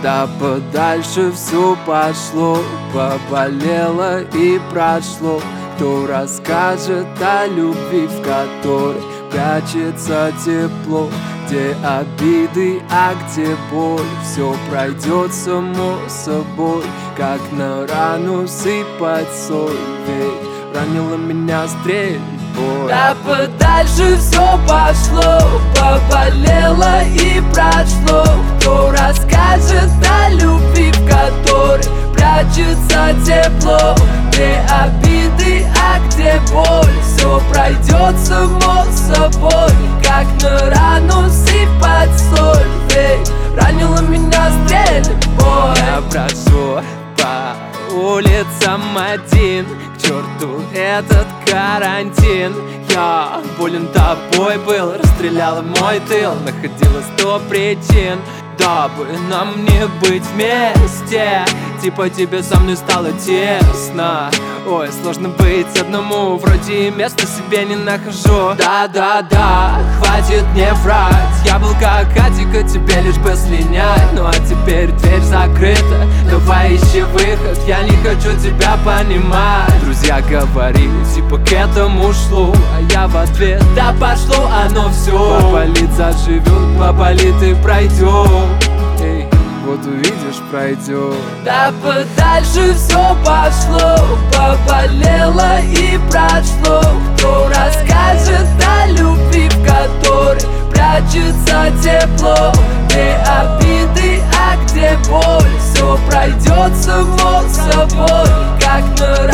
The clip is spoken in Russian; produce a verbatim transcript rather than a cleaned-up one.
Да подальше все пошло, поболело и прошло. Кто расскажет о любви, в которой прячется тепло? Где обиды, а где боль? Все пройдет само собой, как на рану сыпать соль. Ведь ранила меня стрельбой. Да подальше все пошло, поболело и прошло. Кто расскажет о любви, в которой прячется тепло? Где обиды, а где боль? Все пройдет само собой, как на рану сыпать соль. Ведь ранила меня стрельбой. Я прошу по улицам один, к черту этот карантин. Я болен тобой был, расстреляла мой тыл. Находила сто причин, дабы нам не быть вместе. Типа тебе со мной стало тесно. Ой, сложно быть одному, вроде и места себе не нахожу. Да-да-да, хватит мне врать. Я был как Атика, тебе лишь бы слинять. Ну а теперь дверь закрыта, давай ищи выход. Я не хочу тебя понимать. Друзья говорили, типа к этому шло, а я в ответ: да пошло оно все. Поболит, заживет, поболит и пройдет. Эй, вот увидишь, пройдет. Да подальше все пошло, поболело и прошло. Кто расскажет о любви, в которой прячется тепло? Где обиды, а где боль? Все пройдет само собой, как на